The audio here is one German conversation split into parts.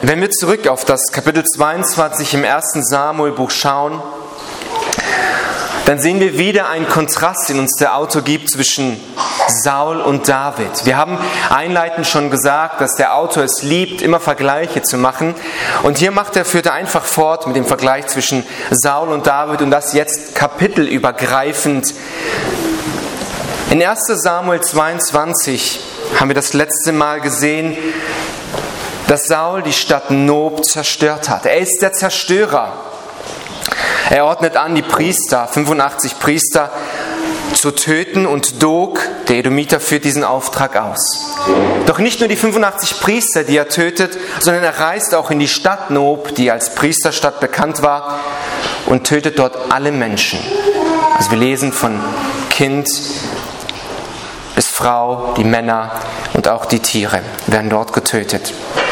Wenn wir zurück auf das Kapitel 22 im 1. Samuel-Buch schauen, dann sehen wir wieder einen Kontrast, den uns der Autor gibt zwischen Saul und David. Wir haben einleitend schon gesagt, dass der Autor es liebt, immer Vergleiche zu machen. Und hier führt er einfach fort mit dem Vergleich zwischen Saul und David und das jetzt kapitelübergreifend. In 1. Samuel 22 haben wir das letzte Mal gesehen, dass Saul die Stadt Nob zerstört hat. Er ist der Zerstörer. Er ordnet an, die Priester, 85 Priester, zu töten und Dog, der Edomiter, führt diesen Auftrag aus. Doch nicht nur die 85 Priester, die er tötet, sondern er reist auch in die Stadt Nob, die als Priesterstadt bekannt war, und tötet dort alle Menschen. Also wir lesen von Kind bis Frau, die Männer und auch die Tiere werden dort getötet.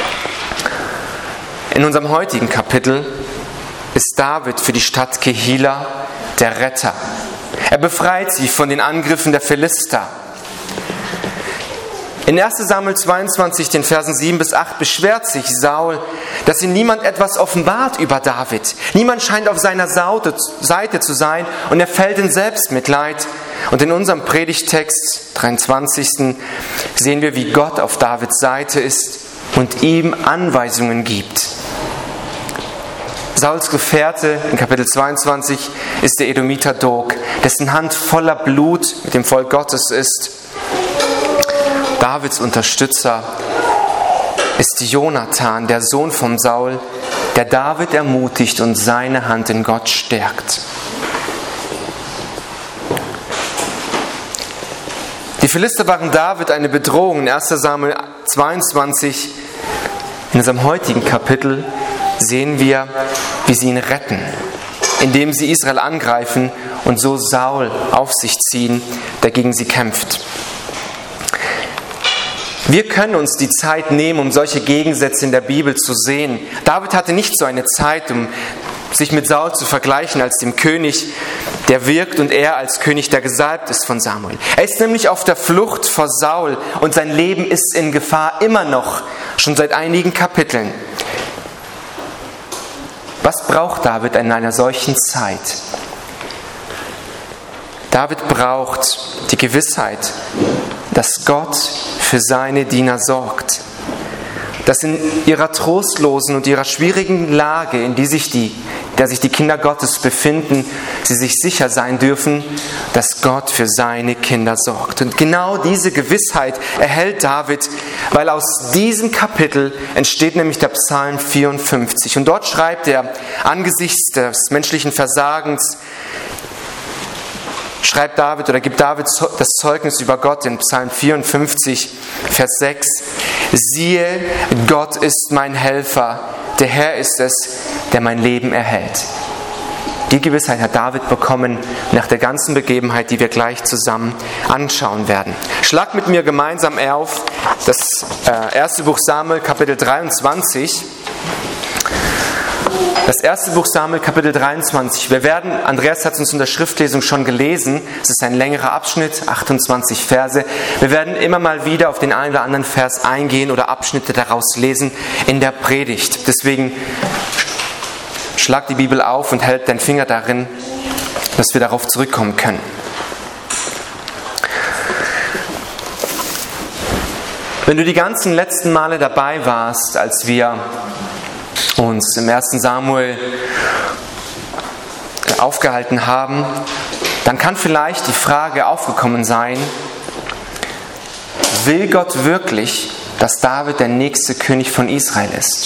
In unserem heutigen Kapitel ist David für die Stadt Kehila der Retter. Er befreit sie von den Angriffen der Philister. In 1. Samuel 22, den Versen 7 bis 8, beschwert sich Saul, dass ihm niemand etwas offenbart über David. Niemand scheint auf seiner Seite zu sein und er fällt in Selbstmitleid. Und in unserem Predigtext, 23. sehen wir, wie Gott auf Davids Seite ist und ihm Anweisungen gibt. Sauls Gefährte in Kapitel 22 ist der Edomiter Dog, dessen Hand voller Blut mit dem Volk Gottes ist. Davids Unterstützer ist Jonathan, der Sohn von Saul, der David ermutigt und seine Hand in Gott stärkt. Die Philister waren David eine Bedrohung. In 1. Samuel 22, in unserem heutigen Kapitel, sehen wir, wie sie ihn retten, indem sie Israel angreifen und so Saul auf sich ziehen, der gegen sie kämpft. Wir können uns die Zeit nehmen, um solche Gegensätze in der Bibel zu sehen. David hatte nicht so eine Zeit, um sich mit Saul zu vergleichen als dem König, der wirkt, und er als König, der gesalbt ist von Samuel. Er ist nämlich auf der Flucht vor Saul und sein Leben ist in Gefahr, immer noch, schon seit einigen Kapiteln. Was braucht David in einer solchen Zeit? David braucht die Gewissheit, dass Gott für seine Diener sorgt. Dass in ihrer trostlosen und ihrer schwierigen Lage, in der sich die Kinder Gottes befinden, sie sich sicher sein dürfen, dass Gott für seine Kinder sorgt. Und genau diese Gewissheit erhält David, weil aus diesem Kapitel entsteht nämlich der Psalm 54. Und dort schreibt er, angesichts des menschlichen Versagens, gibt David das Zeugnis über Gott in Psalm 54, Vers 6. Siehe, Gott ist mein Helfer, der Herr ist es, der mein Leben erhält. Die Gewissheit hat David bekommen nach der ganzen Begebenheit, die wir gleich zusammen anschauen werden. Schlag mit mir gemeinsam auf das erste Buch Samuel, Kapitel 23. Das erste Buch Samuel, Kapitel 23. Andreas hat es uns in der Schriftlesung schon gelesen, es ist ein längerer Abschnitt, 28 Verse. Wir werden immer mal wieder auf den einen oder anderen Vers eingehen oder Abschnitte daraus lesen in der Predigt. Deswegen schlag die Bibel auf und hält deinen Finger darin, dass wir darauf zurückkommen können. Wenn du die ganzen letzten Male dabei warst, als wir uns im 1. Samuel aufgehalten haben, dann kann vielleicht die Frage aufgekommen sein, will Gott wirklich, dass David der nächste König von Israel ist?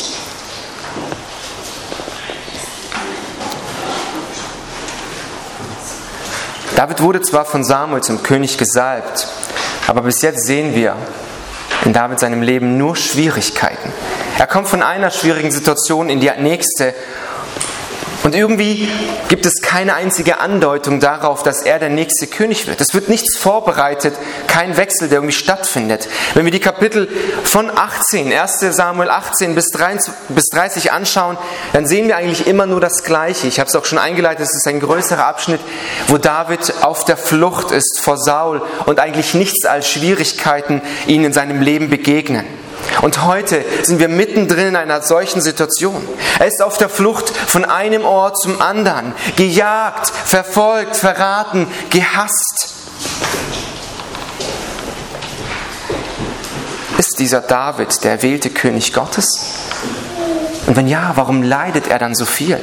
David wurde zwar von Samuel zum König gesalbt, aber bis jetzt sehen wir in David seinem Leben nur Schwierigkeiten. Er kommt von einer schwierigen Situation in die nächste und irgendwie gibt es keine einzige Andeutung darauf, dass er der nächste König wird. Es wird nichts vorbereitet, kein Wechsel, der irgendwie stattfindet. Wenn wir die Kapitel von 18, 1. Samuel 18 bis 30 anschauen, dann sehen wir eigentlich immer nur das Gleiche. Ich habe es auch schon eingeleitet, es ist ein größerer Abschnitt, wo David auf der Flucht ist vor Saul und eigentlich nichts als Schwierigkeiten ihm in seinem Leben begegnen. Und heute sind wir mittendrin in einer solchen Situation. Er ist auf der Flucht von einem Ort zum anderen, gejagt, verfolgt, verraten, gehasst. Ist dieser David der erwählte König Gottes? Und wenn ja, warum leidet er dann so viel?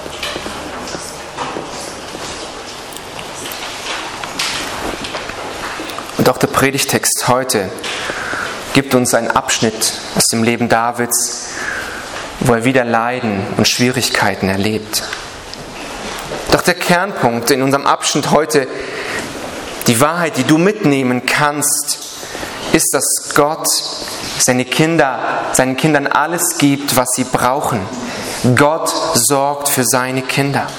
Und auch der Predigtext heute gibt uns einen Abschnitt aus dem Leben Davids, wo er wieder Leiden und Schwierigkeiten erlebt. Doch der Kernpunkt in unserem Abschnitt heute, die Wahrheit, die du mitnehmen kannst, ist, dass Gott seinen Kindern alles gibt, was sie brauchen. Gott sorgt für seine Kinder.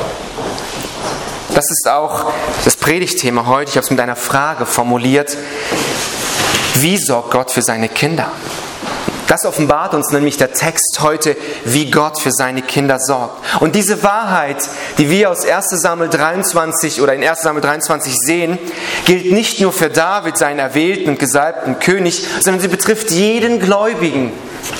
Das ist auch das Predigtthema heute. Ich habe es mit einer Frage formuliert. Wie sorgt Gott für seine Kinder? Das offenbart uns nämlich der Text heute, wie Gott für seine Kinder sorgt. Und diese Wahrheit, die wir aus 1. Samuel 23 oder in 1. Samuel 23 sehen, gilt nicht nur für David, seinen erwählten und gesalbten König, sondern sie betrifft jeden Gläubigen.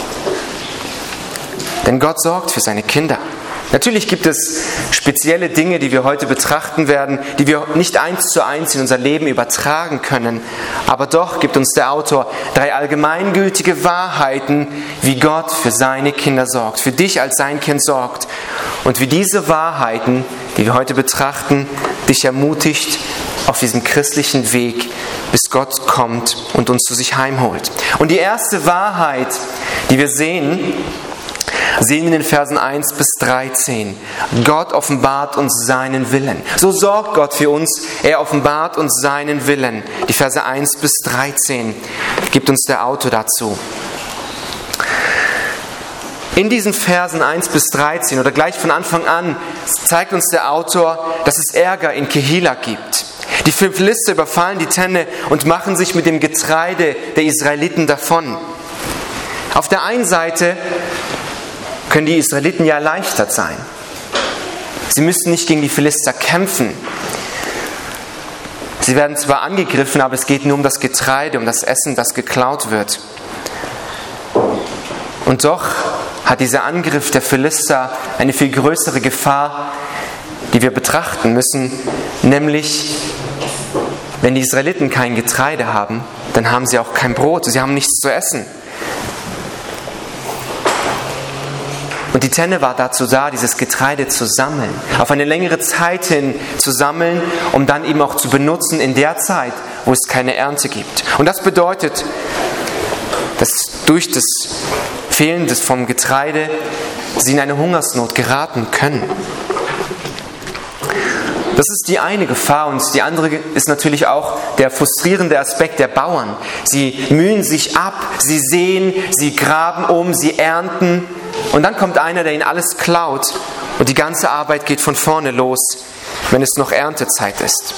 Denn Gott sorgt für seine Kinder. Natürlich gibt es spezielle Dinge, die wir heute betrachten werden, die wir nicht 1:1 in unser Leben übertragen können. Aber doch gibt uns der Autor 3 allgemeingültige Wahrheiten, wie Gott für seine Kinder sorgt, für dich als sein Kind sorgt. Und wie diese Wahrheiten, die wir heute betrachten, dich ermutigt auf diesem christlichen Weg, bis Gott kommt und uns zu sich heimholt. Und die erste Wahrheit, die wir sehen in den Versen 1 bis 13. Gott offenbart uns seinen Willen. So sorgt Gott für uns. Er offenbart uns seinen Willen. Die Verse 1 bis 13 gibt uns der Autor dazu. In diesen Versen 1 bis 13 oder gleich von Anfang an zeigt uns der Autor, dass es Ärger in Kehila gibt. Die Philister überfallen die Tenne und machen sich mit dem Getreide der Israeliten davon. Auf der einen Seite können die Israeliten ja erleichtert sein. Sie müssen nicht gegen die Philister kämpfen. Sie werden zwar angegriffen, aber es geht nur um das Getreide, um das Essen, das geklaut wird. Und doch hat dieser Angriff der Philister eine viel größere Gefahr, die wir betrachten müssen, nämlich, wenn die Israeliten kein Getreide haben, dann haben sie auch kein Brot, sie haben nichts zu essen. Und die Tenne war dazu da, dieses Getreide zu sammeln, auf eine längere Zeit hin zu sammeln, um dann eben auch zu benutzen in der Zeit, wo es keine Ernte gibt. Und das bedeutet, dass durch das Fehlen vom Getreide sie in eine Hungersnot geraten können. Das ist die eine Gefahr und die andere ist natürlich auch der frustrierende Aspekt der Bauern. Sie mühen sich ab, sie säen, sie graben sie ernten und dann kommt einer, der ihnen alles klaut und die ganze Arbeit geht von vorne los, wenn es noch Erntezeit ist.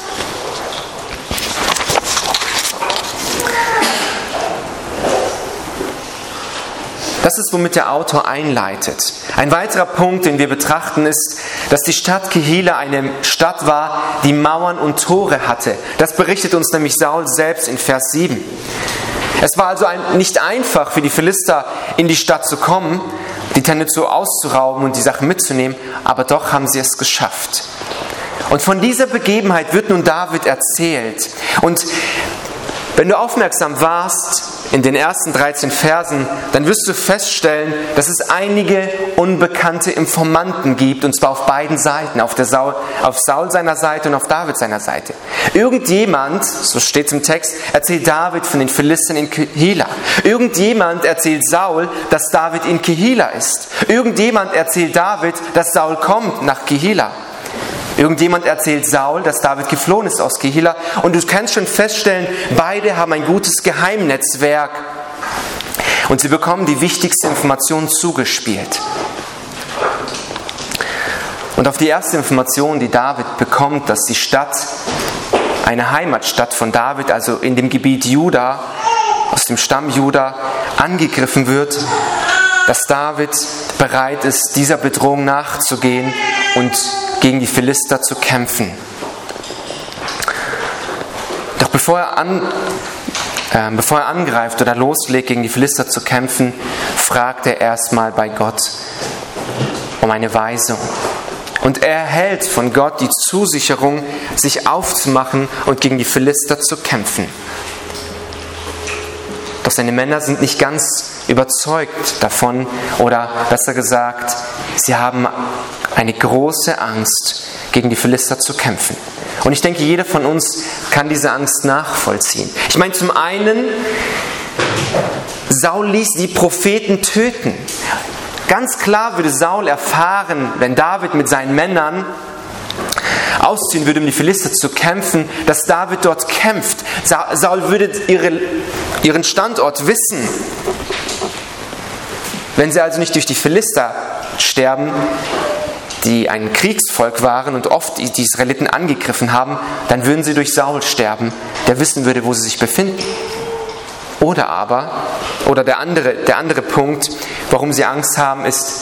Das ist, womit der Autor einleitet. Ein weiterer Punkt, den wir betrachten, ist, dass die Stadt Kehila eine Stadt war, die Mauern und Tore hatte. Das berichtet uns nämlich Saul selbst in Vers 7. Es war also nicht einfach für die Philister, in die Stadt zu kommen, die Tenne auszurauben und die Sachen mitzunehmen, aber doch haben sie es geschafft. Und von dieser Begebenheit wird nun David erzählt. Und wenn du aufmerksam warst in den ersten 13 Versen, dann wirst du feststellen, dass es einige unbekannte Informanten gibt, und zwar auf beiden Seiten, auf Saul seiner Seite und auf David seiner Seite. Irgendjemand, so steht es im Text, erzählt David von den Philistern in Kehila. Irgendjemand erzählt Saul, dass David in Kehila ist. Irgendjemand erzählt David, dass Saul kommt nach Kehila. Irgendjemand erzählt Saul, dass David geflohen ist aus Kehila. Und du kannst schon feststellen, beide haben ein gutes Geheimnetzwerk. Und sie bekommen die wichtigste Information zugespielt. Und auf die erste Information, die David bekommt, dass die Stadt, eine Heimatstadt von David, also in dem Gebiet Juda, aus dem Stamm Juda, angegriffen wird, dass David bereit ist, dieser Bedrohung nachzugehen und gegen die Philister zu kämpfen. Doch bevor er bevor er angreift oder loslegt, gegen die Philister zu kämpfen, fragt er erstmal bei Gott um eine Weisung. Und er erhält von Gott die Zusicherung, sich aufzumachen und gegen die Philister zu kämpfen. Doch seine Männer sind nicht ganz überzeugt davon, oder besser gesagt, sie haben eine große Angst, gegen die Philister zu kämpfen. Und ich denke, jeder von uns kann diese Angst nachvollziehen. Ich meine, zum einen, Saul ließ die Propheten töten. Ganz klar würde Saul erfahren, wenn David mit seinen Männern ausziehen würde, um die Philister zu kämpfen, dass David dort kämpft. Saul würde ihren Standort wissen. Wenn sie also nicht durch die Philister sterben, die ein Kriegsvolk waren und oft die Israeliten angegriffen haben, dann würden sie durch Saul sterben, der wissen würde, wo sie sich befinden. Oder der andere Punkt, warum sie Angst haben, ist,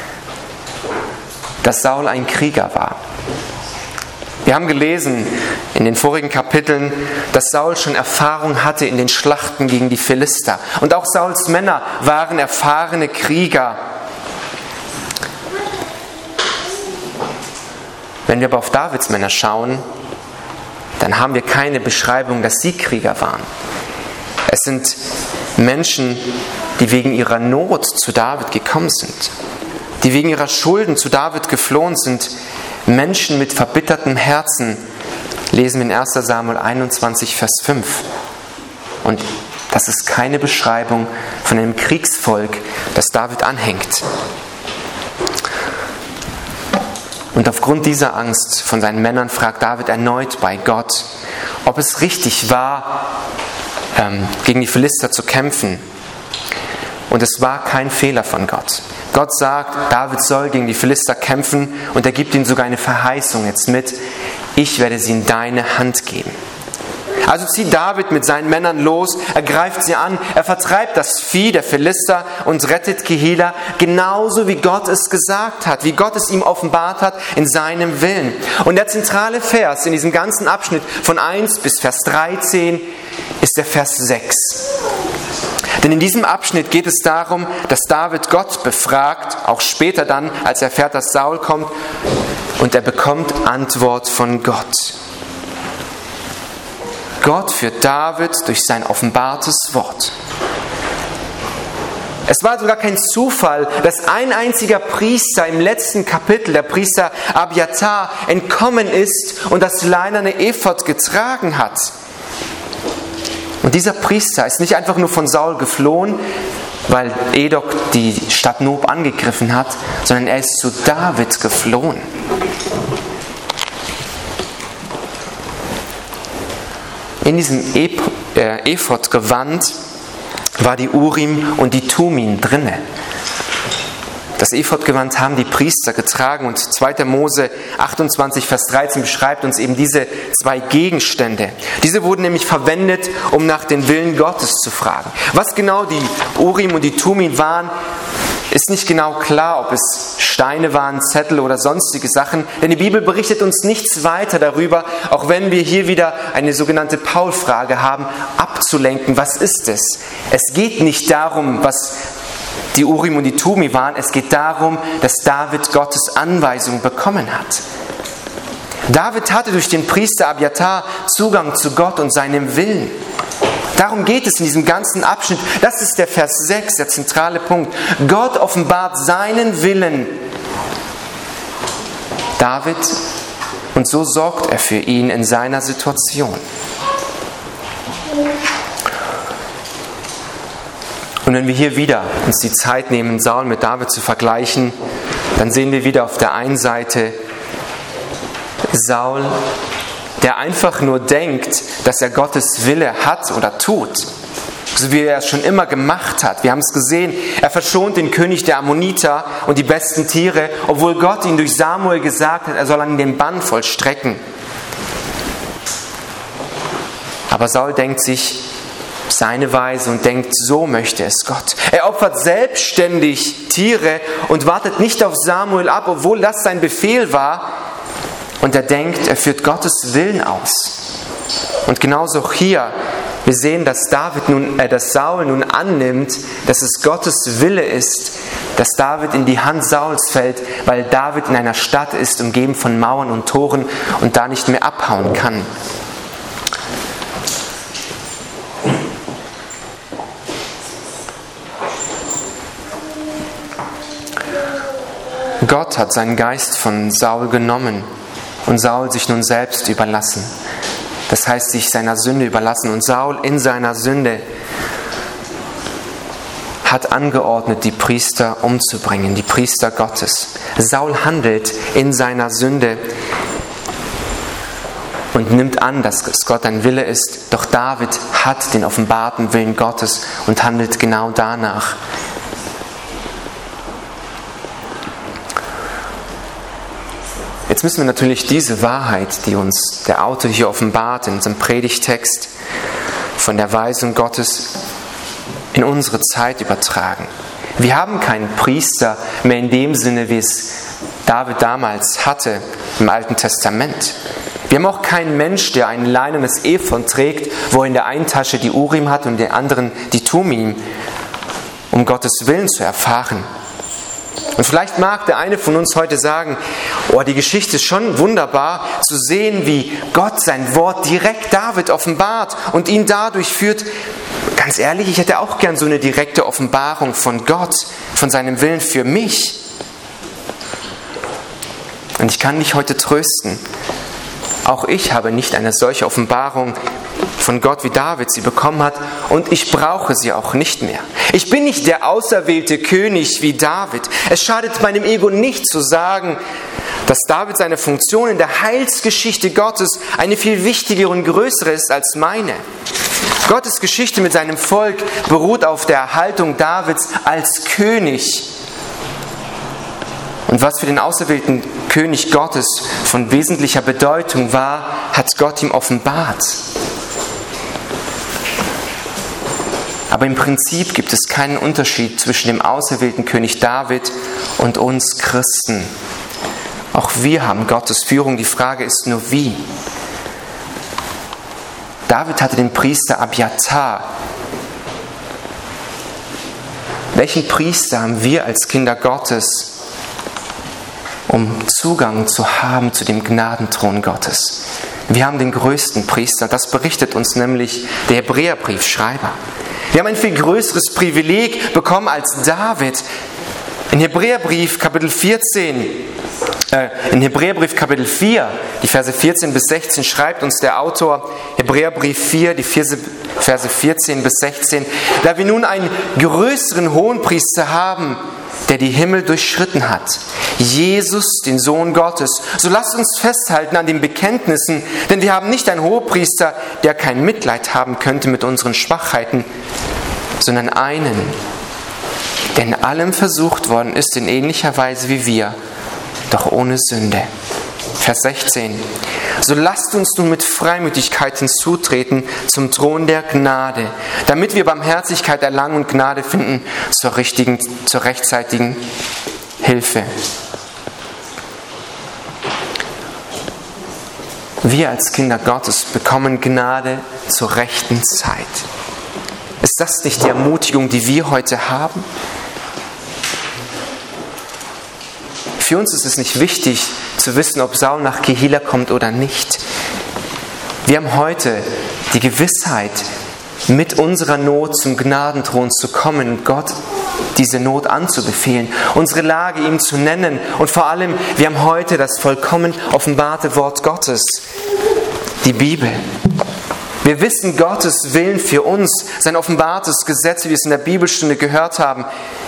dass Saul ein Krieger war. Wir haben gelesen in den vorigen Kapiteln, dass Saul schon Erfahrung hatte in den Schlachten gegen die Philister. Und auch Sauls Männer waren erfahrene Krieger. Wenn wir aber auf Davids Männer schauen, dann haben wir keine Beschreibung, dass sie Krieger waren. Es sind Menschen, die wegen ihrer Not zu David gekommen sind, die wegen ihrer Schulden zu David geflohen sind. Menschen mit verbittertem Herzen, lesen wir in 1. Samuel 21, Vers 5. Und das ist keine Beschreibung von einem Kriegsvolk, das David anhängt. Und aufgrund dieser Angst von seinen Männern fragt David erneut bei Gott, ob es richtig war, gegen die Philister zu kämpfen. Und es war kein Fehler von Gott. Gott sagt, David soll gegen die Philister kämpfen und er gibt ihm sogar eine Verheißung jetzt mit, ich werde sie in deine Hand geben. Also zieht David mit seinen Männern los, er greift sie an, er vertreibt das Vieh der Philister und rettet Kehila, genauso wie Gott es gesagt hat, wie Gott es ihm offenbart hat in seinem Willen. Und der zentrale Vers in diesem ganzen Abschnitt von 1 bis Vers 13 ist der Vers 6. Denn in diesem Abschnitt geht es darum, dass David Gott befragt, auch später dann, als er erfährt, dass Saul kommt, und er bekommt Antwort von Gott. Gott führt David durch sein offenbartes Wort. Es war sogar kein Zufall, dass ein einziger Priester im letzten Kapitel, der Priester Abiathar, entkommen ist und das leinerne Ephod getragen hat. Und dieser Priester ist nicht einfach nur von Saul geflohen, weil Edok die Stadt Nob angegriffen hat, sondern er ist zu David geflohen. In diesem Ephod-Gewand war die Urim und die Tumim drinne. Das Ephod-Gewand haben die Priester getragen und 2. Mose 28, Vers 13 beschreibt uns eben diese zwei Gegenstände. Diese wurden nämlich verwendet, um nach dem Willen Gottes zu fragen. Was genau die Urim und die Tumim waren, ist nicht genau klar, ob es Steine waren, Zettel oder sonstige Sachen, denn die Bibel berichtet uns nichts weiter darüber, auch wenn wir hier wieder eine sogenannte Paul-Frage haben, abzulenken, was ist es? Es geht nicht darum, was die Urim und die Tumim waren, es geht darum, dass David Gottes Anweisung bekommen hat. David hatte durch den Priester Abiathar Zugang zu Gott und seinem Willen. Darum geht es in diesem ganzen Abschnitt. Das ist der Vers 6, der zentrale Punkt. Gott offenbart seinen Willen David und so sorgt er für ihn in seiner Situation. Und wenn wir hier wieder uns die Zeit nehmen, Saul mit David zu vergleichen, dann sehen wir wieder auf der einen Seite Saul, der einfach nur denkt, dass er Gottes Wille hat oder tut, so wie er es schon immer gemacht hat. Wir haben es gesehen, er verschont den König der Ammoniter und die besten Tiere, obwohl Gott ihn durch Samuel gesagt hat, er soll an den Bann vollstrecken. Aber Saul denkt sich seine Weise und denkt, so möchte es Gott. Er opfert selbstständig Tiere und wartet nicht auf Samuel ab, obwohl das sein Befehl war. Und er denkt, er führt Gottes Willen aus. Und genauso auch hier, Wir sehen, dass Saul nun annimmt, dass es Gottes Wille ist, dass David in die Hand Sauls fällt, weil David in einer Stadt ist, umgeben von Mauern und Toren und da nicht mehr abhauen kann. Gott hat seinen Geist von Saul genommen und Saul sich nun selbst überlassen. Das heißt, sich seiner Sünde überlassen. Und Saul in seiner Sünde hat angeordnet, die Priester umzubringen, die Priester Gottes. Saul handelt in seiner Sünde und nimmt an, dass es Gott ein Wille ist. Doch David hat den offenbarten Willen Gottes und handelt genau danach. Jetzt müssen wir natürlich diese Wahrheit, die uns der Autor hier offenbart in unserem Predigtext von der Weisung Gottes, in unsere Zeit übertragen. Wir haben keinen Priester mehr in dem Sinne, wie es David damals hatte im Alten Testament. Wir haben auch keinen Mensch, der ein leinenes Ephod trägt, wo er in der einen Tasche die Urim hat und in der anderen die Tumim, um Gottes Willen zu erfahren. Und vielleicht mag der eine von uns heute sagen, die Geschichte ist schon wunderbar, zu sehen, wie Gott sein Wort direkt David offenbart und ihn dadurch führt. Ganz ehrlich, ich hätte auch gern so eine direkte Offenbarung von Gott, von seinem Willen für mich. Und ich kann dich heute trösten. Auch ich habe nicht eine solche Offenbarung von Gott, wie David sie bekommen hat, und ich brauche sie auch nicht mehr. Ich bin nicht der auserwählte König wie David. Es schadet meinem Ego nicht zu sagen, dass David seine Funktion in der Heilsgeschichte Gottes eine viel wichtigere und größere ist als meine. Gottes Geschichte mit seinem Volk beruht auf der Erhaltung Davids als König. Und was für den auserwählten König Gottes von wesentlicher Bedeutung war, hat Gott ihm offenbart. Aber im Prinzip gibt es keinen Unterschied zwischen dem auserwählten König David und uns Christen. Auch wir haben Gottes Führung, die Frage ist nur wie. David hatte den Priester Abiathar. Welchen Priester haben wir als Kinder Gottes, um Zugang zu haben zu dem Gnadenthron Gottes? Wir haben den größten Priester, das berichtet uns nämlich der Hebräerbriefschreiber. Wir haben ein viel größeres Privileg bekommen als David. In Hebräerbrief Kapitel 4, die Verse 14 bis 16, schreibt uns der Autor, Hebräerbrief 4, die Verse 14 bis 16, da wir nun einen größeren Hohenpriester haben, der die Himmel durchschritten hat, Jesus, den Sohn Gottes. So lasst uns festhalten an den Bekenntnissen, denn wir haben nicht einen Hohepriester, der kein Mitleid haben könnte mit unseren Schwachheiten, sondern einen, der in allem versucht worden ist in ähnlicher Weise wie wir, doch ohne Sünde. Vers 16. So lasst uns nun mit Freimütigkeit hinzutreten zum Thron der Gnade, damit wir Barmherzigkeit erlangen und Gnade finden zur rechtzeitigen Hilfe. Wir als Kinder Gottes bekommen Gnade zur rechten Zeit. Ist das nicht die Ermutigung, die wir heute haben? Für uns ist es nicht wichtig zu wissen, ob Saul nach Kehila kommt oder nicht. Wir haben heute die Gewissheit, mit unserer Not zum Gnadenthron zu kommen und Gott diese Not anzubefehlen, unsere Lage ihm zu nennen und vor allem, wir haben heute das vollkommen offenbarte Wort Gottes, die Bibel. Wir wissen Gottes Willen für uns, sein offenbartes Gesetz, wie wir es in der Bibelstunde gehört haben.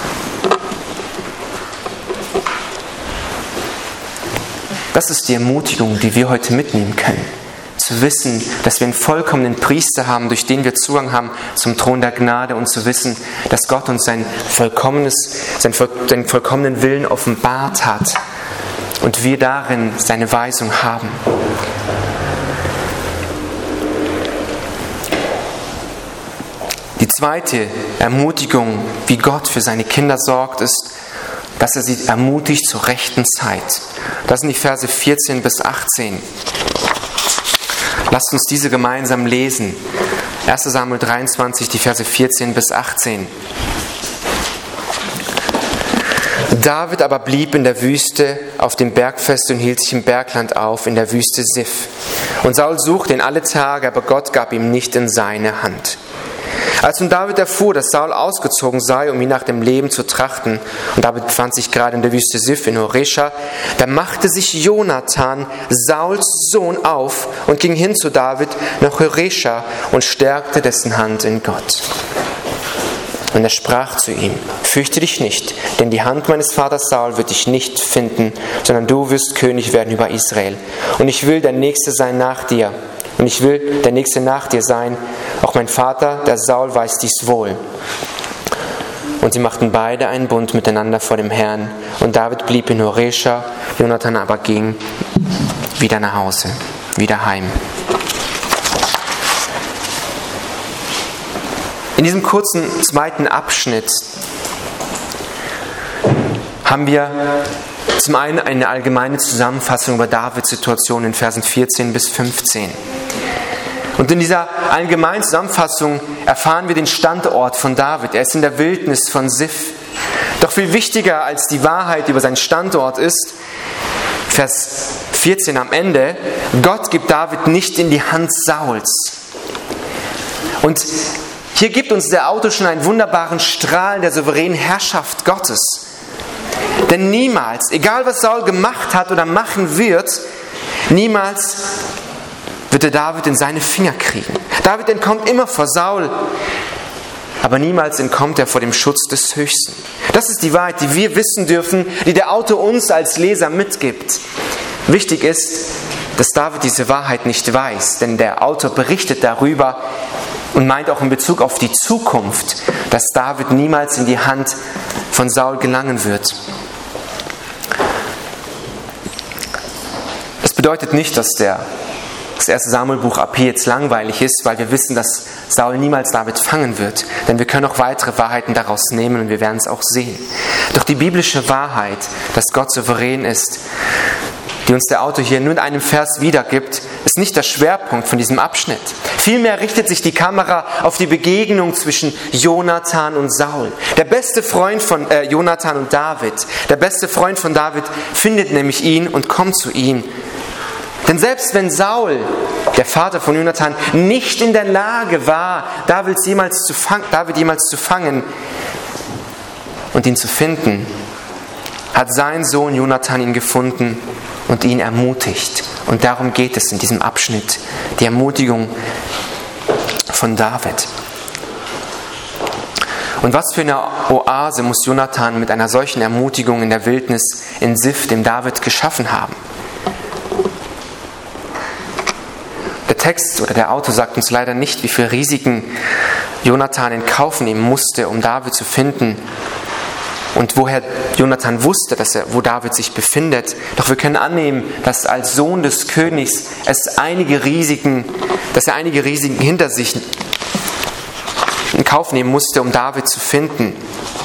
Das ist die Ermutigung, die wir heute mitnehmen können. Zu wissen, dass wir einen vollkommenen Priester haben, durch den wir Zugang haben zum Thron der Gnade, und zu wissen, dass Gott uns seinen vollkommenen Willen offenbart hat und wir darin seine Weisung haben. Die zweite Ermutigung, wie Gott für seine Kinder sorgt, ist, dass er sie ermutigt zur rechten Zeit. Das sind die Verse 14 bis 18. Lasst uns diese gemeinsam lesen. 1. Samuel 23, die Verse 14 bis 18. David aber blieb in der Wüste auf dem Berg fest und hielt sich im Bergland auf, in der Wüste Sif. Und Saul suchte ihn alle Tage, aber Gott gab ihm nicht in seine Hand. Als nun David erfuhr, dass Saul ausgezogen sei, um ihn nach dem Leben zu trachten, und David befand sich gerade in der Wüste Sif in Horesha, da machte sich Jonathan, Sauls Sohn, auf und ging hin zu David nach Horesha und stärkte dessen Hand in Gott. Und er sprach zu ihm: Fürchte dich nicht, denn die Hand meines Vaters Saul wird dich nicht finden, sondern du wirst König werden über Israel. Und ich will der Nächste sein nach dir. Und ich will der Nächste nach dir sein. Auch mein Vater, der Saul, weiß dies wohl. Und sie machten beide einen Bund miteinander vor dem Herrn. Und David blieb in Horesha, Jonathan aber ging wieder nach Hause, wieder heim. In diesem kurzen zweiten Abschnitt haben wir zum einen eine allgemeine Zusammenfassung über Davids Situation in Versen 14 bis 15. Und in dieser allgemeinen Zusammenfassung erfahren wir den Standort von David. Er ist in der Wildnis von Sif. Doch viel wichtiger als die Wahrheit über seinen Standort ist, Vers 14 am Ende: Gott gibt David nicht in die Hand Sauls. Und hier gibt uns der Autor schon einen wunderbaren Strahl der souveränen Herrschaft Gottes. Denn niemals, egal was Saul gemacht hat oder machen wird, niemals wird er David in seine Finger kriegen. David entkommt immer vor Saul, aber niemals entkommt er vor dem Schutz des Höchsten. Das ist die Wahrheit, die wir wissen dürfen, die der Autor uns als Leser mitgibt. Wichtig ist, dass David diese Wahrheit nicht weiß, denn der Autor berichtet darüber und meint auch in Bezug auf die Zukunft, dass David niemals in die Hand von Saul gelangen wird. Das bedeutet nicht, dass das 1. Samuel-Buch AP jetzt langweilig ist, weil wir wissen, dass Saul niemals David fangen wird. Denn wir können auch weitere Wahrheiten daraus nehmen und wir werden es auch sehen. Doch die biblische Wahrheit, dass Gott souverän ist, die uns der Autor hier nur in einem Vers wiedergibt, ist nicht der Schwerpunkt von diesem Abschnitt. Vielmehr richtet sich die Kamera auf die Begegnung zwischen Jonathan und Saul. Der beste Freund von Jonathan und David, der beste Freund von David findet nämlich ihn und kommt zu ihm. Denn selbst wenn Saul, der Vater von Jonathan, nicht in der Lage war, David jemals zu fangen und ihn zu finden, hat sein Sohn Jonathan ihn gefunden und ihn ermutigt. Und darum geht es in diesem Abschnitt, die Ermutigung von David. Und was für eine Oase muss Jonathan mit einer solchen Ermutigung in der Wildnis in Sif dem David geschaffen haben? Der Text oder der Autor sagt uns leider nicht, wie viele Risiken Jonathan in Kauf nehmen musste, um David zu finden. Und woher Jonathan wusste, wo David sich befindet. Doch wir können annehmen, dass als Sohn des Königs dass er einige Risiken hinter sich in Kauf nehmen musste, um David zu finden.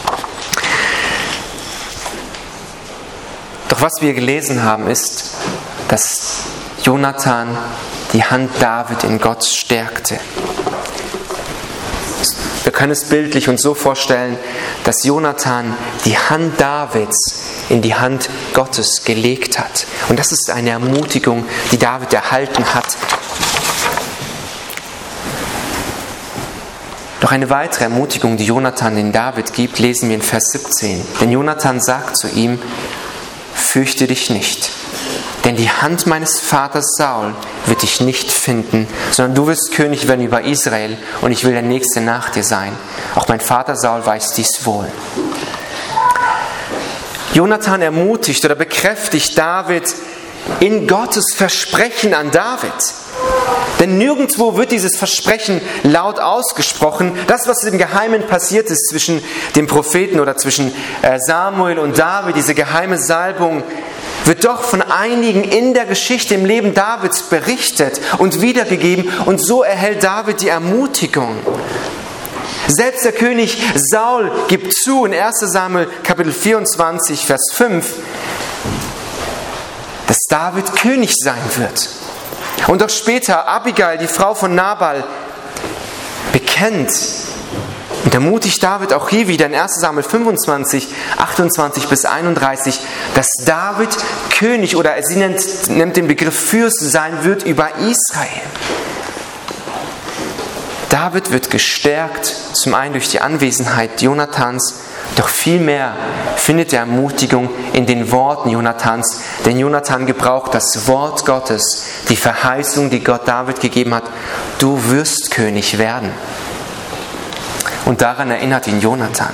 Doch was wir gelesen haben, ist, dass Jonathan die Hand David in Gott stärkte. Wir können es bildlich uns so vorstellen, dass Jonathan die Hand Davids in die Hand Gottes gelegt hat. Und das ist eine Ermutigung, die David erhalten hat. Doch eine weitere Ermutigung, die Jonathan den David gibt, lesen wir in Vers 17. Denn Jonathan sagt zu ihm: Fürchte dich nicht, denn die Hand meines Vaters Saul wird dich nicht finden, sondern du wirst König werden über Israel und ich will der Nächste nach dir sein. Auch mein Vater Saul weiß dies wohl. Jonathan ermutigt oder bekräftigt David in Gottes Versprechen an David. Denn nirgendwo wird dieses Versprechen laut ausgesprochen. Das, was im Geheimen passiert ist zwischen dem Propheten oder zwischen Samuel und David, diese geheime Salbung, wird doch von einigen in der Geschichte im Leben Davids berichtet und wiedergegeben. Und so erhält David die Ermutigung. Selbst der König Saul gibt zu in 1. Samuel Kapitel 24, Vers 5, dass David König sein wird. Und auch später Abigail, die Frau von Nabal, bekennt und ermutigt David auch hier wieder in 1. Samuel 25, 28 bis 31, dass David König oder sie nennt den Begriff Fürst sein wird über Israel. David wird gestärkt, zum einen durch die Anwesenheit Jonathans, doch vielmehr findet er Ermutigung in den Worten Jonathans, denn Jonathan gebraucht das Wort Gottes, die Verheißung, die Gott David gegeben hat, du wirst König werden. Und daran erinnert ihn Jonathan.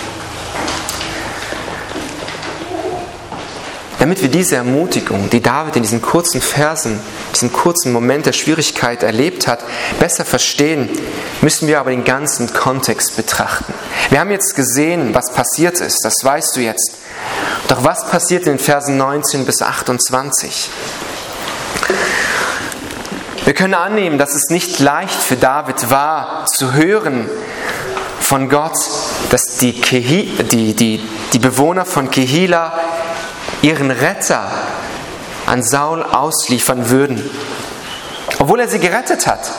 Damit wir diese Ermutigung, die David in diesen kurzen Versen, diesen kurzen Moment der Schwierigkeit erlebt hat, besser verstehen, müssen wir aber den ganzen Kontext betrachten. Wir haben jetzt gesehen, was passiert ist, das weißt du jetzt. Doch was passiert in den Versen 19 bis 28? Wir können annehmen, dass es nicht leicht für David war, zu hören von Gott, dass die Bewohner von Kehila ihren Retter an Saul ausliefern würden, obwohl er sie gerettet hat.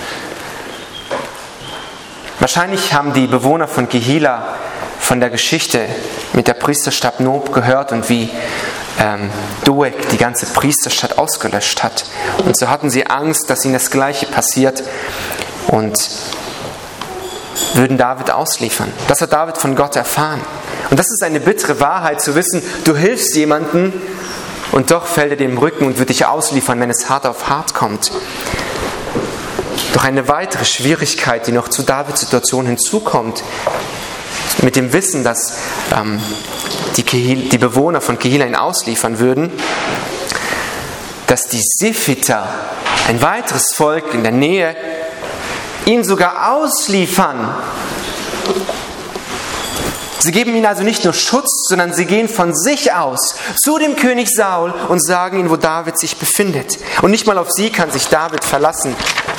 Wahrscheinlich haben die Bewohner von Kehila von der Geschichte mit der Priesterstadt Nob gehört und wie Doeg die ganze Priesterstadt ausgelöscht hat. Und so hatten sie Angst, dass ihnen das Gleiche passiert und würden David ausliefern. Das hat David von Gott erfahren. Und das ist eine bittere Wahrheit, zu wissen, du hilfst jemandem und doch fällt er dir im Rücken und wird dich ausliefern, wenn es hart auf hart kommt. Doch eine weitere Schwierigkeit, die noch zu Davids Situation hinzukommt, mit dem Wissen, dass die Bewohner von Kehila ihn ausliefern würden, dass die Siphiter, ein weiteres Volk in der Nähe, ihn sogar ausliefern. Sie geben ihm also nicht nur Schutz, sondern sie gehen von sich aus zu dem König Saul und sagen ihm, wo David sich befindet. Und nicht mal auf sie kann sich David verlassen.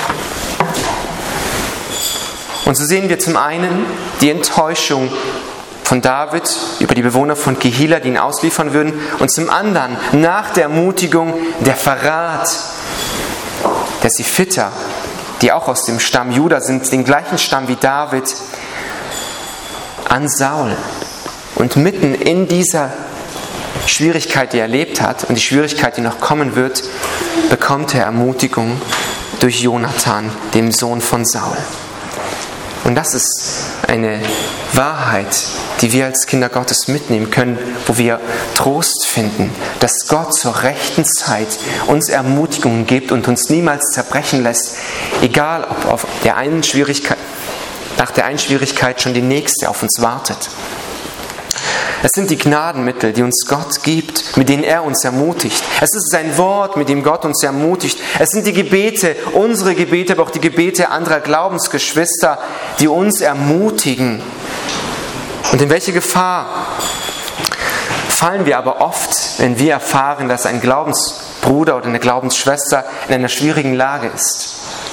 Und so sehen wir zum einen die Enttäuschung von David über die Bewohner von Kehila, die ihn ausliefern würden. Und zum anderen, nach der Ermutigung, der Verrat der Siphiter, die auch aus dem Stamm Juda sind, den gleichen Stamm wie David, an Saul. Und mitten in dieser Schwierigkeit, die er erlebt hat und die Schwierigkeit, die noch kommen wird, bekommt er Ermutigung durch Jonathan, dem Sohn von Saul. Und das ist eine Wahrheit, die wir als Kinder Gottes mitnehmen können, wo wir Trost finden, dass Gott zur rechten Zeit uns Ermutigungen gibt und uns niemals zerbrechen lässt, egal ob nach der einen Schwierigkeit schon die nächste auf uns wartet. Es sind die Gnadenmittel, die uns Gott gibt, mit denen er uns ermutigt. Es ist sein Wort, mit dem Gott uns ermutigt. Es sind die Gebete, unsere Gebete, aber auch die Gebete anderer Glaubensgeschwister, die uns ermutigen. Und in welche Gefahr fallen wir aber oft, wenn wir erfahren, dass ein Glaubensbruder oder eine Glaubensschwester in einer schwierigen Lage ist?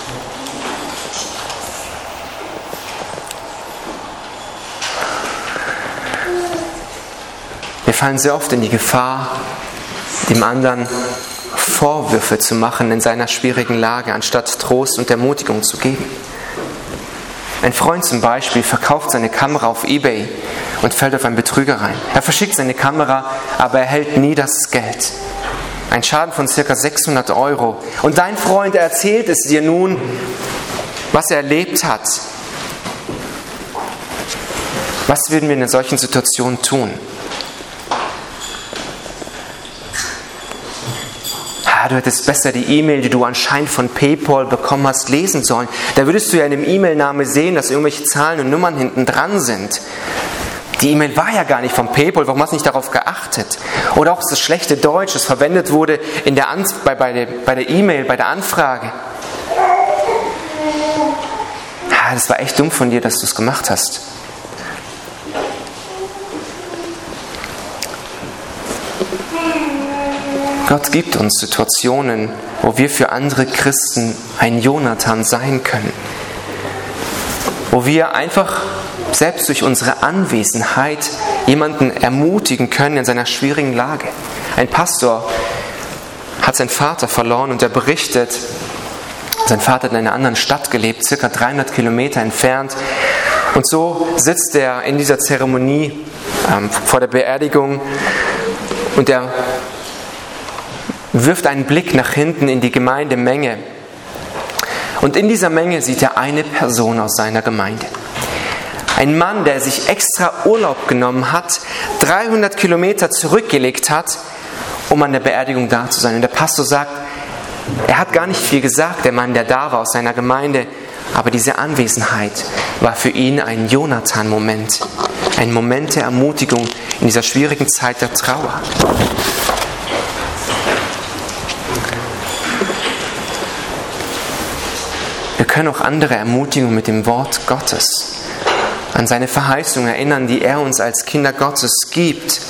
Wir fallen sehr oft in die Gefahr, dem anderen Vorwürfe zu machen in seiner schwierigen Lage, anstatt Trost und Ermutigung zu geben. Ein Freund zum Beispiel verkauft seine Kamera auf eBay und fällt auf einen Betrüger rein. Er verschickt seine Kamera, aber erhält nie das Geld. Ein Schaden von ca. 600 €. Und dein Freund erzählt es dir nun, was er erlebt hat. Was würden wir in einer solchen Situation tun? Du hättest besser die E-Mail, die du anscheinend von PayPal bekommen hast, lesen sollen. Da würdest du ja in dem E-Mail-Name sehen, dass irgendwelche Zahlen und Nummern hinten dran sind. Die E-Mail war ja gar nicht von PayPal, warum hast du nicht darauf geachtet? Oder auch das schlechte Deutsch, das verwendet wurde bei der E-Mail, bei der Anfrage. Das war echt dumm von dir, dass du es gemacht hast. Gott gibt uns Situationen, wo wir für andere Christen ein Jonathan sein können. Wo wir einfach selbst durch unsere Anwesenheit jemanden ermutigen können in seiner schwierigen Lage. Ein Pastor hat seinen Vater verloren und er berichtet, Sein Vater hat in einer anderen Stadt gelebt, circa 300 Kilometer entfernt. Und so sitzt er in dieser Zeremonie vor der Beerdigung und er wirft einen Blick nach hinten in die Gemeindemenge. Und in dieser Menge sieht er eine Person aus seiner Gemeinde. Ein Mann, der sich extra Urlaub genommen hat, 300 Kilometer zurückgelegt hat, um an der Beerdigung da zu sein. Und der Pastor sagt, er hat gar nicht viel gesagt, der Mann, der da war aus seiner Gemeinde, aber diese Anwesenheit war für ihn ein Jonathan-Moment, ein Moment der Ermutigung in dieser schwierigen Zeit der Trauer. Wir können auch andere Ermutigungen mit dem Wort Gottes an seine Verheißung erinnern, die er uns als Kinder Gottes gibt.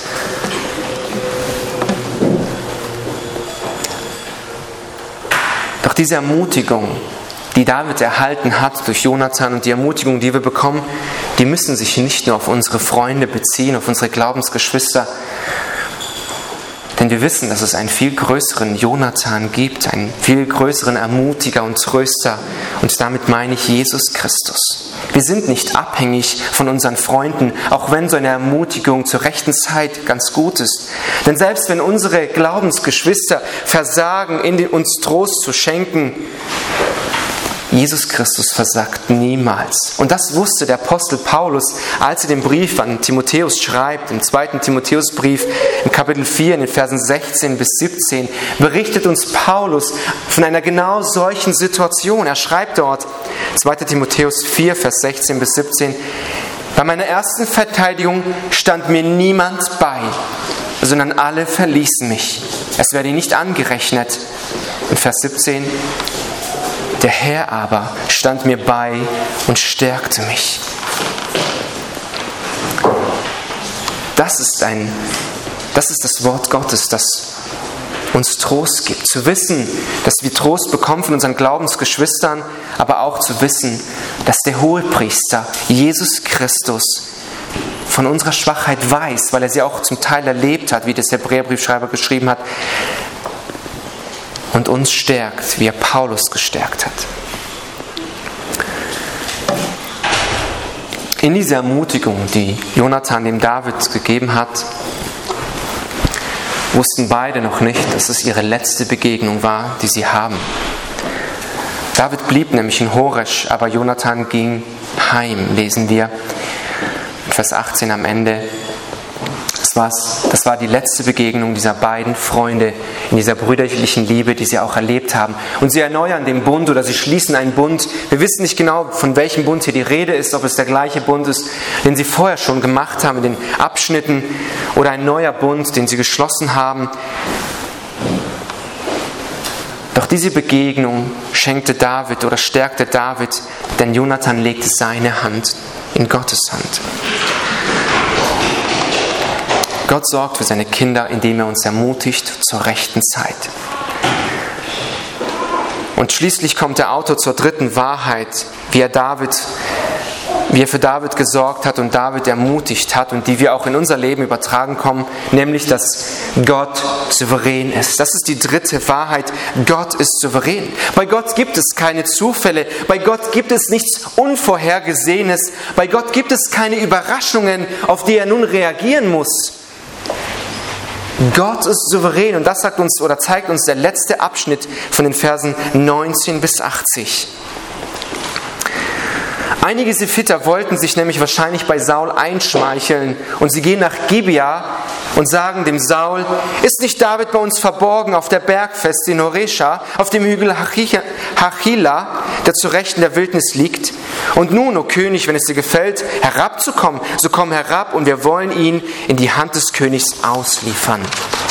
Doch diese Ermutigung, die David erhalten hat durch Jonathan und die Ermutigung, die wir bekommen, die müssen sich nicht nur auf unsere Freunde beziehen, auf unsere Glaubensgeschwister. Denn wir wissen, dass es einen viel größeren Jonathan gibt, einen viel größeren Ermutiger und Tröster. Und damit meine ich Jesus Christus. Wir sind nicht abhängig von unseren Freunden, auch wenn so eine Ermutigung zur rechten Zeit ganz gut ist. Denn selbst wenn unsere Glaubensgeschwister versagen, uns Trost zu schenken, Jesus Christus versagt niemals. Und das wusste der Apostel Paulus, als er den Brief an Timotheus schreibt, im 2. Timotheusbrief, im Kapitel 4, in den Versen 16 bis 17, berichtet uns Paulus von einer genau solchen Situation. Er schreibt dort, 2. Timotheus 4, Vers 16 bis 17, bei meiner ersten Verteidigung stand mir niemand bei, sondern alle verließen mich. Es werde nicht angerechnet. In Vers 17, der Herr aber stand mir bei und stärkte mich. Das ist das Wort Gottes, das uns Trost gibt. Zu wissen, dass wir Trost bekommen von unseren Glaubensgeschwistern, aber auch zu wissen, dass der Hohepriester Jesus Christus von unserer Schwachheit weiß, weil er sie auch zum Teil erlebt hat, wie das der Hebräerbriefschreiber geschrieben hat, und uns stärkt, wie er Paulus gestärkt hat. In dieser Ermutigung, die Jonathan dem David gegeben hat, wussten beide noch nicht, dass es ihre letzte Begegnung war, die sie haben. David blieb nämlich in Horesch, aber Jonathan ging heim, lesen wir in Vers 18 am Ende. Das war die letzte Begegnung dieser beiden Freunde in dieser brüderlichen Liebe, die sie auch erlebt haben. Und sie erneuern den Bund oder sie schließen einen Bund. Wir wissen nicht genau, von welchem Bund hier die Rede ist, ob es der gleiche Bund ist, den sie vorher schon gemacht haben in den Abschnitten, oder ein neuer Bund, den sie geschlossen haben. Doch diese Begegnung schenkte David oder stärkte David, denn Jonathan legte seine Hand in Gottes Hand. Gott sorgt für seine Kinder, indem er uns ermutigt zur rechten Zeit. Und schließlich kommt der Autor zur dritten Wahrheit, wie er für David gesorgt hat und David ermutigt hat und die wir auch in unser Leben übertragen kommen, nämlich, dass Gott souverän ist. Das ist die dritte Wahrheit. Gott ist souverän. Bei Gott gibt es keine Zufälle. Bei Gott gibt es nichts Unvorhergesehenes. Bei Gott gibt es keine Überraschungen, auf die er nun reagieren muss. Gott ist souverän und das sagt uns oder zeigt uns der letzte Abschnitt von den Versen 19 bis 80. Einige Sephiter wollten sich nämlich wahrscheinlich bei Saul einschmeicheln und sie gehen nach Gibea und sagen dem Saul, ist nicht David bei uns verborgen auf der Bergfeste in Horesha, auf dem Hügel Hachila, der zu Rechten der Wildnis liegt? Und nun, o König, wenn es dir gefällt, herabzukommen, so komm herab und wir wollen ihn in die Hand des Königs ausliefern.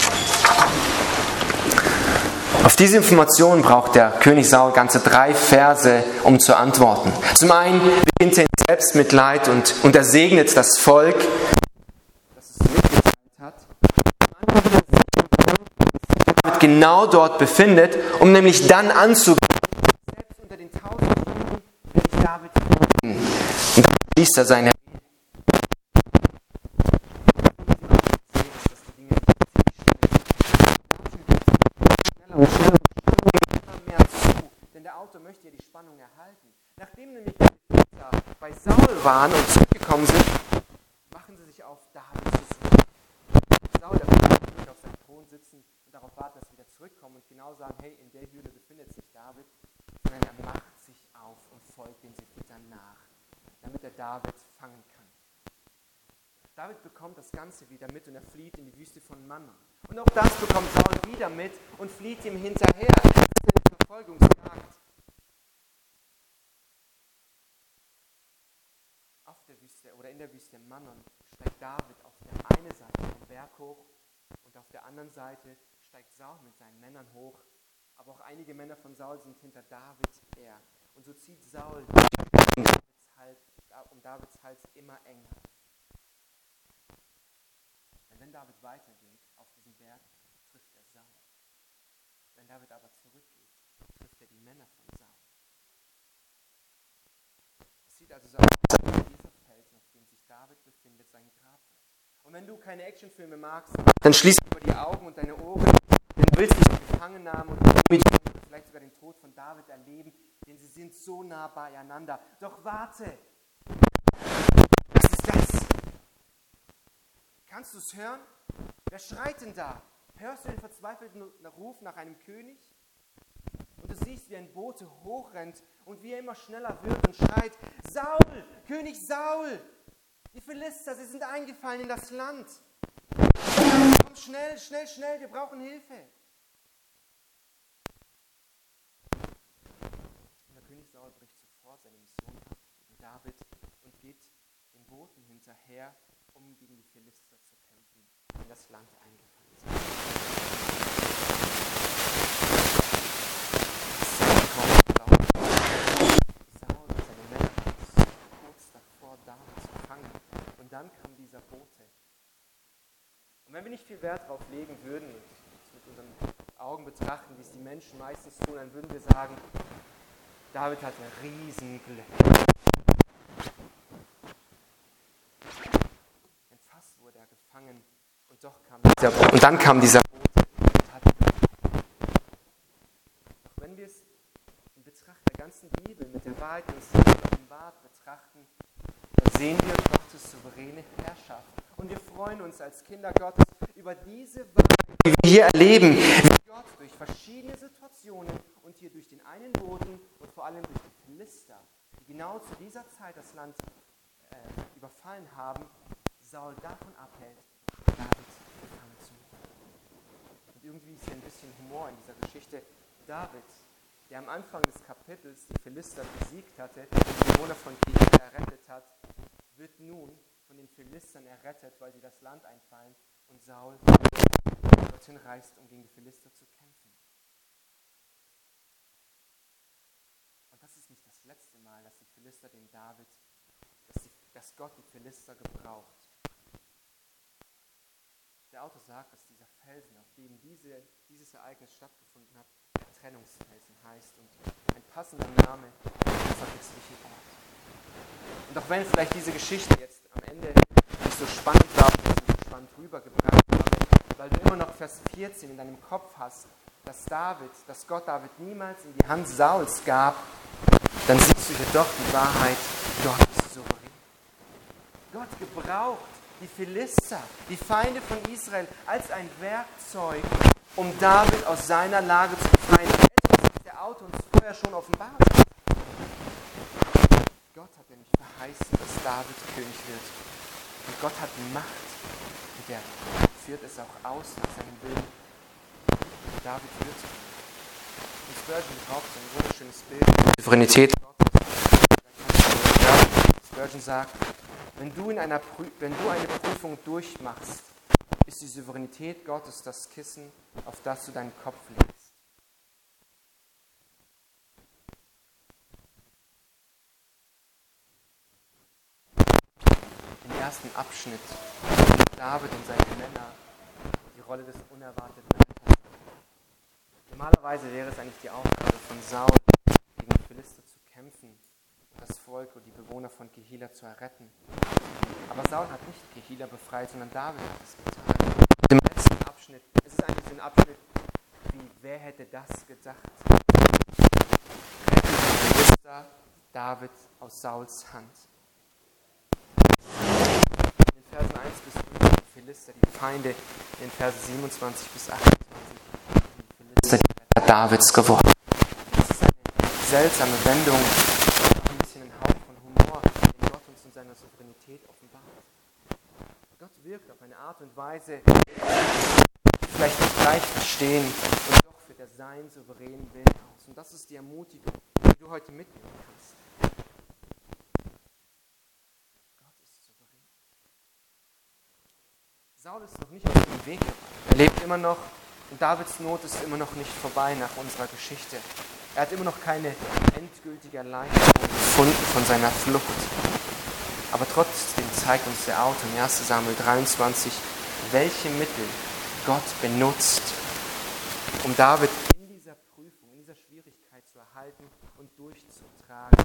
Auf diese Information braucht der König Saul ganze 3 Verse, um zu antworten. Zum einen beginnt er in Selbstmitleid und er segnet das Volk, das es mitgeteilt hat. Zum anderen sich David genau dort befindet, um nämlich dann anzugehen, selbst unter den 1000 Juden will ich David finden. Und dann schließt er seine waren und zurückgekommen sind, machen sie sich auf, David zu suchen. Saul, der will natürlich auf seinem Thron sitzen und darauf warten, dass sie wieder zurückkommen und genau sagen, hey, in der Höhle befindet sich David. Sondern er macht sich auf und folgt den Sephitern nach, damit er David fangen kann. David bekommt das Ganze wieder mit und er flieht in die Wüste von Manon. Und auch das bekommt Saul wieder mit und flieht ihm hinterher. Das ist eine Verfolgungsjagd. Auf der Wüste oder in der Wüste Manon steigt David auf der einen Seite vom Berg hoch und auf der anderen Seite steigt Saul mit seinen Männern hoch. Aber auch einige Männer von Saul sind hinter David her. Und so zieht Saul um Davids Hals immer enger. Denn wenn David weitergeht auf diesen Berg, trifft er Saul. Wenn David aber zurückgeht, trifft er die Männer von Saul. Es sieht also so aus, als ob dieser Felsen, auf dem sich David befindet, sein Grab wird. Und wenn du keine Actionfilme magst, dann schließ über die Augen und deine Ohren, denn du willst nicht die Gefangennahme und vielleicht sogar den Tod von David erleben, denn sie sind so nah beieinander. Doch warte! Was ist das? Kannst du es hören? Wer schreit denn da? Hörst du den verzweifelten Ruf nach einem König? Und du siehst, wie ein Bote hochrennt und wie er immer schneller wird und schreit, Saul, König Saul! Die Philister, sie sind eingefallen in das Land. Komm schnell, schnell, schnell, wir brauchen Hilfe. Und der König Saul bricht sofort seine Mission ab gegen David und geht den Boten hinterher, um gegen die Philister zu kämpfen, die in das Land eingefallen sind. Saul und seine Männer waren kurz davor, David zu fangen. Und dann kam dieser Bote. Und wenn wir nicht viel Wert darauf legen würden und es mit unseren Augen betrachten, wie es die Menschen meistens tun, dann würden wir sagen, David hatte Riesenglück. Denn fast wurde er gefangen und dann kam dieser Bote und hatte Glück. Doch wenn wir es in Betracht der ganzen Bibel mit der Wahrheit uns offenbart betrachten, dann sehen wir Gottes souveräne Herrschaft. Und wir freuen uns als Kinder Gottes über diese Wahrheit, die wir hier erleben, wie Gott durch verschiedene Situationen und hier durch den einen Boten und vor allem durch die Philister, die genau zu dieser Zeit das Land überfallen haben, Saul davon abhält, David gefangen zu nehmen. Und irgendwie ist hier ein bisschen Humor in dieser Geschichte. David, der am Anfang des Kapitels die Philister besiegt hatte und die Bewohner von Keilah errettet hat, wird nun von den Philistern errettet, weil sie das Land einfallen und Saul dorthin reist, um gegen die Philister zu kämpfen. Und das ist nicht das letzte Mal, dass die Philister den David, dass Gott die Philister gebraucht. Der Autor sagt, dass dieser Felsen, auf dem dieses Ereignis stattgefunden hat, der Trennungsfelsen heißt und ein passender Name für den verletzlichen Ort. Und auch wenn vielleicht diese Geschichte jetzt am Ende nicht so spannend war, nicht so spannend rübergebracht habe, weil du immer noch Vers 14 in deinem Kopf hast, dass Gott David niemals in die Hand Sauls gab, dann siehst du hier doch die Wahrheit, Gott ist souverän. Gott gebraucht die Philister, die Feinde von Israel, als ein Werkzeug, um David aus seiner Lage zu befreien. Etwas, was der Autor uns vorher schon offenbart hat. Gott hat nämlich verheißen, dass David König wird. Und Gott hat die Macht, und er führt es auch aus nach seinem Willen. David wird König. Und Spurgeon gebraucht so ein wunderschönes Bild. Die Souveränität Gottes. Spurgeon sagt, wenn du eine Prüfung durchmachst, ist die Souveränität Gottes das Kissen, auf das du deinen Kopf legst. Im ersten Abschnitt David und seine Männer die Rolle des unerwarteten Retters. Normalerweise wäre es eigentlich die Aufgabe von Saul, gegen die Philister zu kämpfen und das Volk und die Bewohner von Keilah zu erretten. Aber Saul hat nicht Keilah befreit, sondern David hat es getan. Und im letzten Abschnitt, es ist eigentlich so ein Abschnitt wie, wer hätte das gedacht? Retten die Philister David aus Sauls Hand. Philister, die Feinde, in den Verse 27 bis 28, die Philister, die Retter Davids geworden. Das ist eine seltsame Wendung, ein bisschen ein Hauch von Humor, den Gott uns in seiner Souveränität offenbart. Gott wirkt auf eine Art und Weise, die vielleicht nicht leicht verstehen und doch führt er seinen souveränen Willen aus. Und das ist die Ermutigung, die du heute mitnehmen kannst. Gott ist souverän. Saul ist noch nicht auf dem Weg. Er lebt immer noch und Davids Not ist immer noch nicht vorbei nach unserer Geschichte. Er hat immer noch keine endgültige Erleichterung gefunden von seiner Flucht. Aber trotzdem zeigt uns der Autor in 1. Samuel 23, welche Mittel Gott benutzt, um David in dieser Prüfung, in dieser Schwierigkeit zu erhalten und durchzutragen.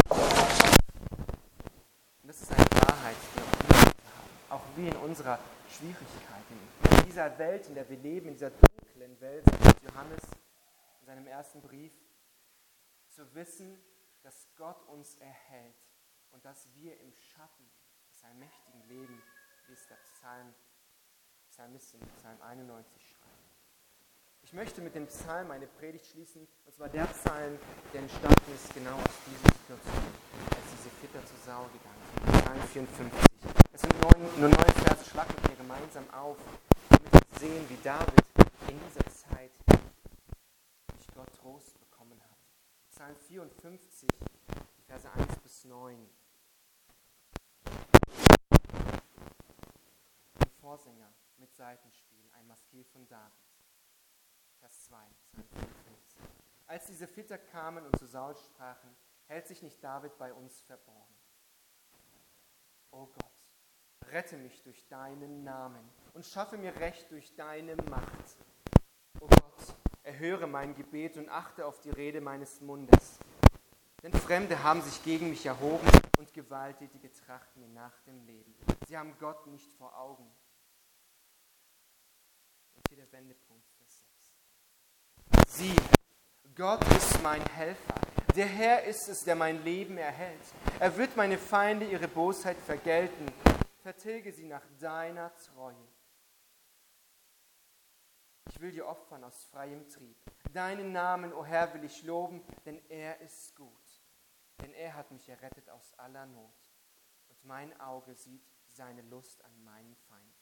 Und das ist eine Wahrheit, die auch wir haben. Auch wir in unserer Schwierigkeiten. In dieser Welt, in der wir leben, in dieser dunklen Welt, sagt Johannes in seinem ersten Brief, zu wissen, dass Gott uns erhält und dass wir im Schatten des Allmächtigen leben, wie es der Psalmist in Psalm 91 schreibt. Ich möchte mit dem Psalm eine Predigt schließen, und zwar der Psalm, der entstanden ist genau aus dieser Situation, als diese Väter zu Saul gegangen sind. Psalm 54. Es sind nur 9 Verse, schlagt mit mir gemeinsam auf, damit wir sehen, wie David in dieser Zeit durch Gott Trost bekommen hat. Psalm 54, die Verse 1 bis 9. Ein Vorsänger mit Saitenspiel, ein Maskil von David. Vers 2, Psalm 54. Als diese Väter kamen und zu Saul sprachen, hält sich nicht David bei uns verborgen. O Gott, rette mich durch deinen Namen und schaffe mir Recht durch deine Macht. O Gott, erhöre mein Gebet und achte auf die Rede meines Mundes. Denn Fremde haben sich gegen mich erhoben und Gewalttätige trachten mir nach dem Leben. Sie haben Gott nicht vor Augen. Und hier der Wendepunkt, Vers 6. Siehe, Gott ist mein Helfer. Der Herr ist es, der mein Leben erhält. Er wird meine Feinde ihre Bosheit vergelten. Vertilge sie nach deiner Treue. Ich will dir opfern aus freiem Trieb. Deinen Namen, o Herr, will ich loben, denn er ist gut. Denn er hat mich errettet aus aller Not. Und mein Auge sieht seine Lust an meinen Feinden.